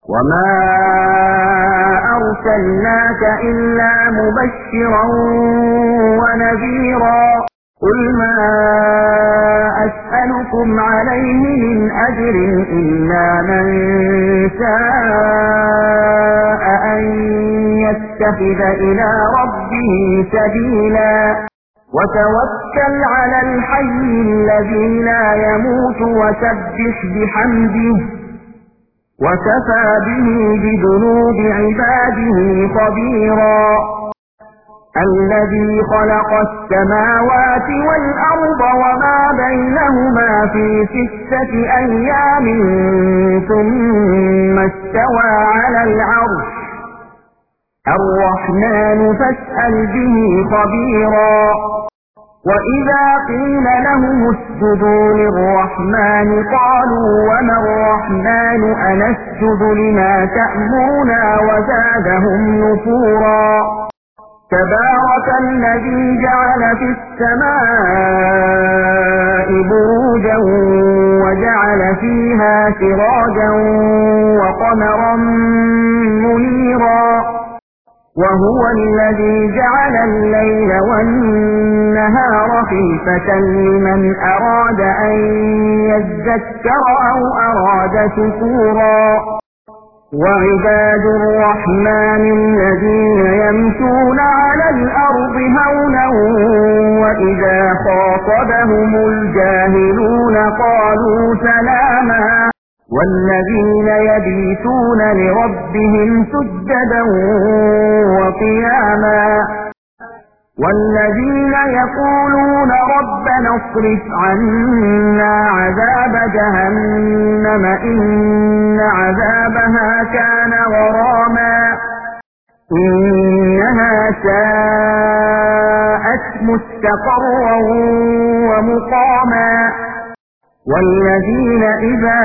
وما أرسلناك إلا مبشرا ونذيرا قل ما أسألكم عليه من أجر إلا من شاء أن يتخذ إلى ربه سبيلا وتوكل على الحي الذي لا يموت وسبح بحمده وكفى به بذنوب عباده خبيرا الذي خلق السماوات والأرض وما بينهما في 6 أيام ثم استوى على العرش الرحمن فاسأل به خبيرا وإذا قيل لهم اسجدوا للرحمن قالوا وما الرحمن أنسجد لما تأمرنا وزادهم نفورا تبارك الذي جعل في السماء بروجا وجعل فيها سراجا وقمرا منيرا وهو الذي جعل الليل والنهار خلفة لمن أراد أن يذكر أو أراد شكورا وعباد الرحمن الذين يمشون على الأرض هونا وإذا خاطبهم الجاهلون قالوا سلاما والذين يبيتون لربهم سجدا وقياما والذين يقولون ربنا اصرف عنا عذاب جهنم إن عذابها كان غراما إنها ساءت مستقرا ومقاما والذين إذا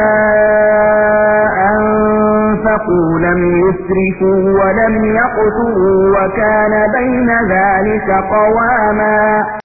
أنفقوا لم يسرفوا ولم يقتروا وكان بين ذلك قواما